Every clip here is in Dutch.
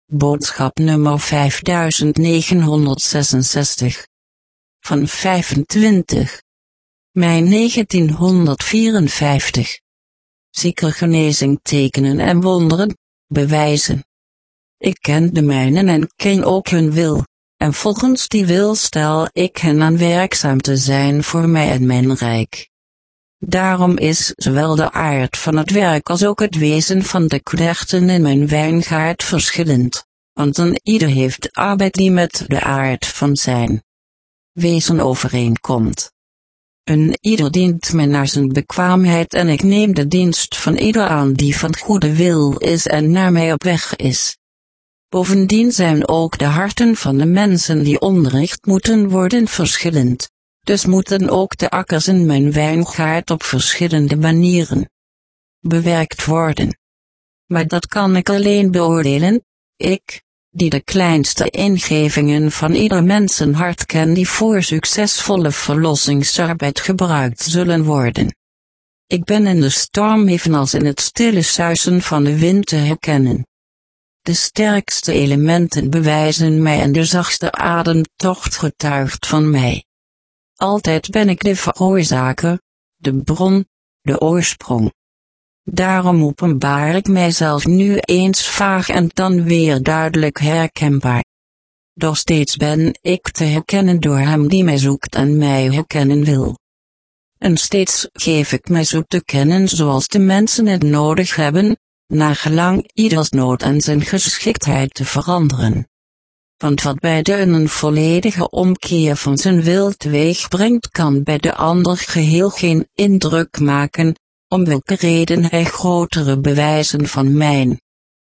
Boodschap nummer 5966. Van 25 mei 1954. Ziekengenezing tekenen en wonderen, bewijzen. Ik ken de mijnen en ken ook hun wil, en volgens die wil stel ik hen aan werkzaam te zijn voor mij en mijn rijk. Daarom is zowel de aard van het werk als ook het wezen van de knechten in mijn wijngaard verschillend, want een ieder heeft arbeid die met de aard van zijn wezen overeenkomt. Een ieder dient mij naar zijn bekwaamheid en ik neem de dienst van ieder aan die van goede wil is en naar mij op weg is. Bovendien zijn ook de harten van de mensen die onderricht moeten worden verschillend, dus moeten ook de akkers in mijn wijngaard op verschillende manieren bewerkt worden. Maar dat kan ik alleen beoordelen, ik, die de kleinste ingevingen van ieder mensenhart ken die voor succesvolle verlossingsarbeid gebruikt zullen worden. Ik ben in de storm evenals in het stille suizen van de wind te herkennen. De sterkste elementen bewijzen mij en de zachtste ademtocht getuigt van mij. Altijd ben ik de veroorzaker, de bron, de oorsprong. Daarom openbaar ik mijzelf nu eens vaag en dan weer duidelijk herkenbaar. Doch steeds ben ik te herkennen door hem die mij zoekt en mij herkennen wil. En steeds geef ik mij zo te kennen zoals de mensen het nodig hebben, naargelang ieders nood en zijn geschiktheid te veranderen. Want wat bij de een volledige omkeer van zijn wil teweeg brengt, kan bij de ander geheel geen indruk maken, om welke reden hij grotere bewijzen van mijn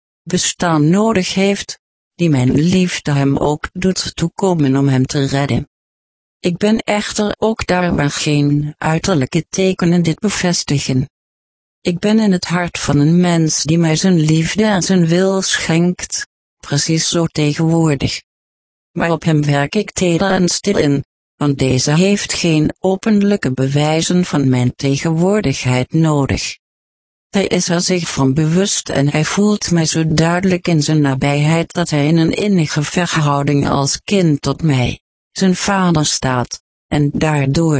bestaan nodig heeft, die mijn liefde hem ook doet toekomen om hem te redden. Ik ben echter ook daar waar geen uiterlijke tekenen dit bevestigen. Ik ben in het hart van een mens die mij zijn liefde en zijn wil schenkt, precies zo tegenwoordig. Maar op hem werk ik teder en stil in, want deze heeft geen openlijke bewijzen van mijn tegenwoordigheid nodig. Hij is er zich van bewust en hij voelt mij zo duidelijk in zijn nabijheid dat hij in een innige verhouding als kind tot mij, zijn vader staat, en daardoor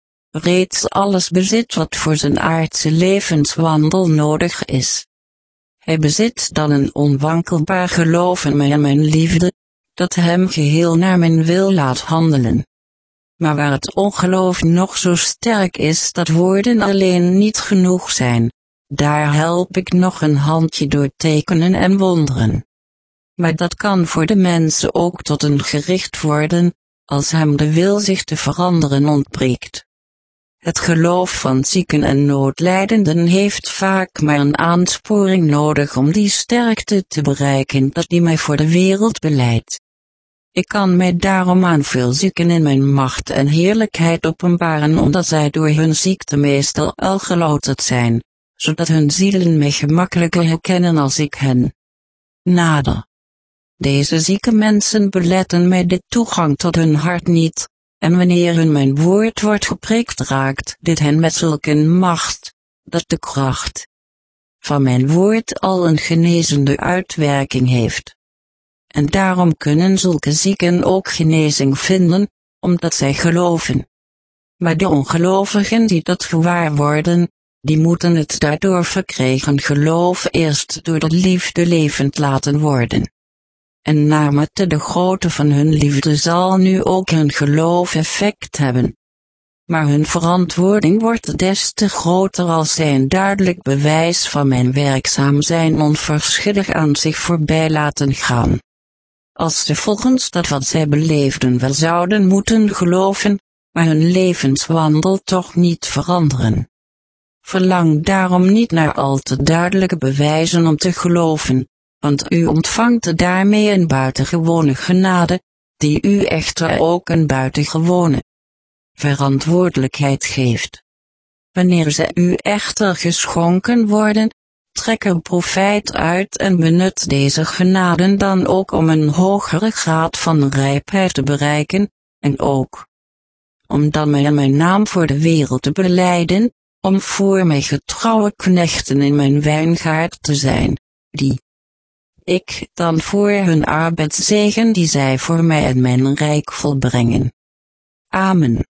reeds alles bezit wat voor zijn aardse levenswandel nodig is. Hij bezit dan een onwankelbaar geloof in mij en mijn liefde, dat hem geheel naar mijn wil laat handelen. Maar waar het ongeloof nog zo sterk is dat woorden alleen niet genoeg zijn, daar help ik nog een handje door tekenen en wonderen. Maar dat kan voor de mensen ook tot een gericht worden, als hem de wil zich te veranderen ontbreekt. Het geloof van zieken en noodlijdenden heeft vaak maar een aansporing nodig om die sterkte te bereiken dat die mij voor de wereld beleidt. Ik kan mij daarom aan veel zieken in mijn macht en heerlijkheid openbaren omdat zij door hun ziekte meestal al gelouterd zijn, zodat hun zielen mij gemakkelijker herkennen als ik hen nader. Deze zieke mensen beletten mij de toegang tot hun hart niet, en wanneer hun mijn woord wordt gepreekt raakt dit hen met zulke macht, dat de kracht van mijn woord al een genezende uitwerking heeft. En daarom kunnen zulke zieken ook genezing vinden, omdat zij geloven. Maar de ongelovigen die dat gewaar worden, die moeten het daardoor verkregen geloof eerst door de liefde levend laten worden. En naarmate de grootte van hun liefde zal nu ook hun geloof effect hebben. Maar hun verantwoording wordt des te groter als zij een duidelijk bewijs van mijn werkzaam zijn onverschillig aan zich voorbij laten gaan. Als ze volgens dat wat zij beleefden wel zouden moeten geloven, maar hun levenswandel toch niet veranderen. Verlang daarom niet naar al te duidelijke bewijzen om te geloven, want u ontvangt daarmee een buitengewone genade, die u echter ook een buitengewone verantwoordelijkheid geeft. Wanneer ze u echter geschonken worden, trek er profijt uit en benut deze genaden dan ook om een hogere graad van rijpheid te bereiken, en ook om dan mij en mijn naam voor de wereld te belijden, om voor mij getrouwe knechten in mijn wijngaard te zijn, die ik dan voor hun arbeidszegen die zij voor mij en mijn rijk volbrengen. Amen.